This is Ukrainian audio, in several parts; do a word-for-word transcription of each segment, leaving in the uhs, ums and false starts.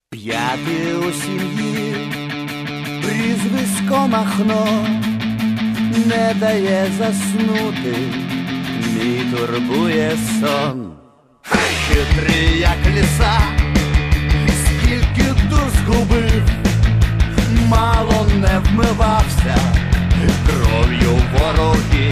П'ятий у сім'ї, прізвисько Махно, не дає заснути, мій турбує сон. Хитрий, як ліса, скільки дур згубив, мало не вмивався кров'ю ворогів.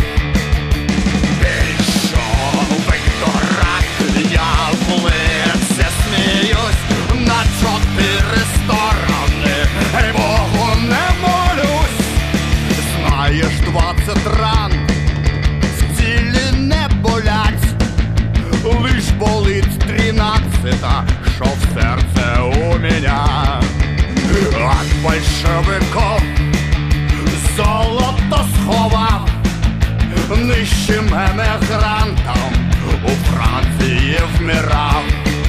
Більшовик дурак, я в лице сміюсь на чотири сторони, ей Богу не молюсь. Знаєш, двадцять ран в тілі не болять, лиш болить тринадцята, що в серце у меня. От большевиков золото сховав нищим емігрантом, у Франції вмирав.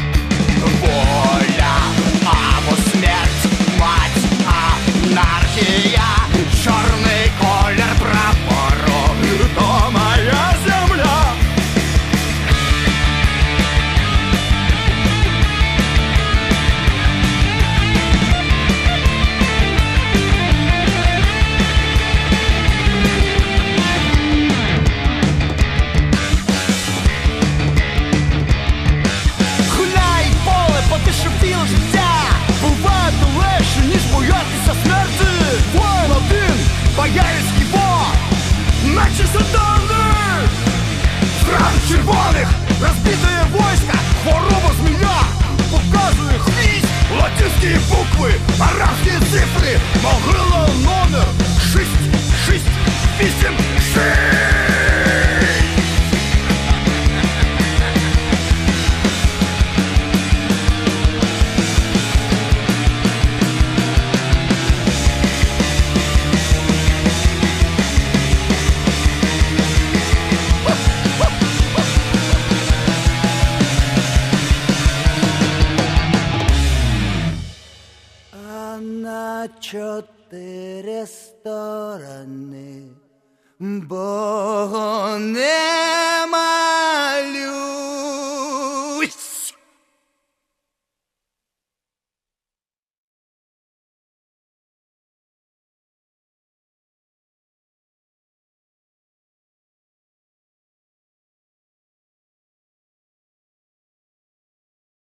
Воля або смерть, мать, анархія, чорний колір прапору, то моя земля. Потишепіло життя, бувати легше, ніж боятися смерти. Воїн один, боярський бог, наче сатани. Франк червоних розбитає войска, хвороба змія, показує хвіст, латинські букви, арабські цифри, могила номер шість, шість, вісім, шість. На чотири сторони Богу не